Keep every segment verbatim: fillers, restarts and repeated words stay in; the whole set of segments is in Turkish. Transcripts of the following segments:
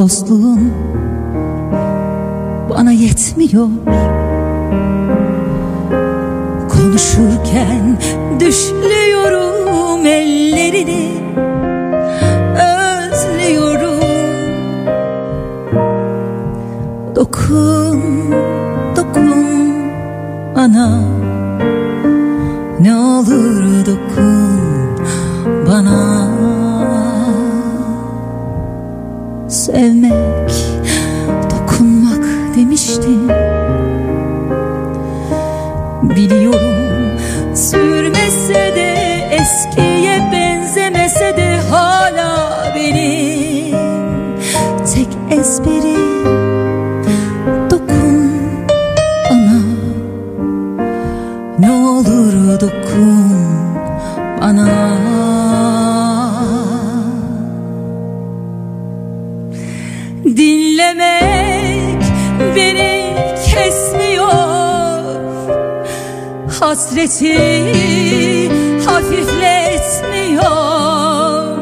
dostluğun bana yetmiyor. Konuşurken düşlüyorum ellerini, özlüyorum. Dokun, dokun bana, ne olur dokun bana. Sevmek, dokunmak demiştin. Biliyorum sürmese de, eskiye benzemese de hala benim tek ezberim. Dokun bana, ne olur dokun bana. Dinlemek beni kesmiyor, hasreti hafifletmiyor.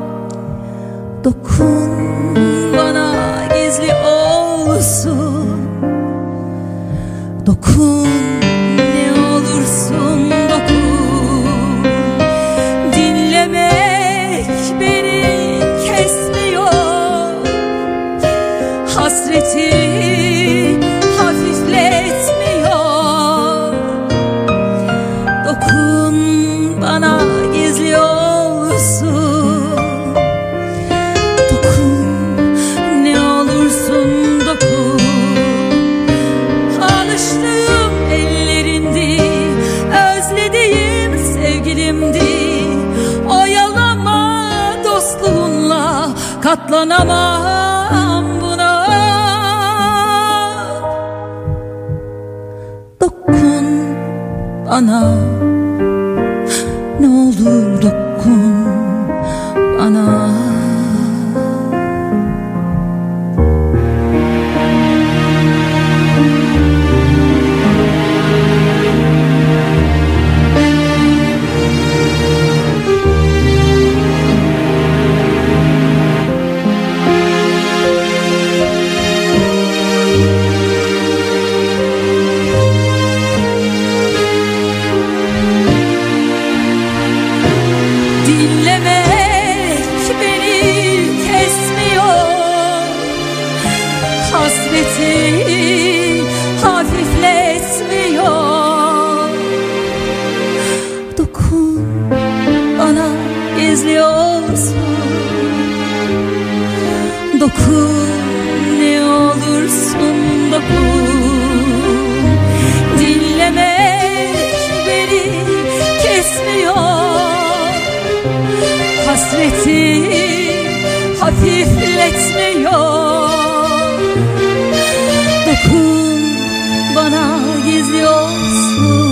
Dokun bana gizli olsun, dokun ne olursun dokun. Dinlemek beni kesmiyor, hasreti hafifletmiyor. Dokun bana gizli olsun, dokun ne olursun dokun. Alıştığım ellerindi, özlediğim sevgilimdi. Oyalama dostluğunla, katlanamam buna. Dokun bana, ne olur dokun bana. Hasreti hafifletmiyor. Dokun bana gizli olsun, dokun ne olursun dokun. Dinlemek beni kesmiyor, hasreti hafifletmiyor. Dokun bana gizli olsun,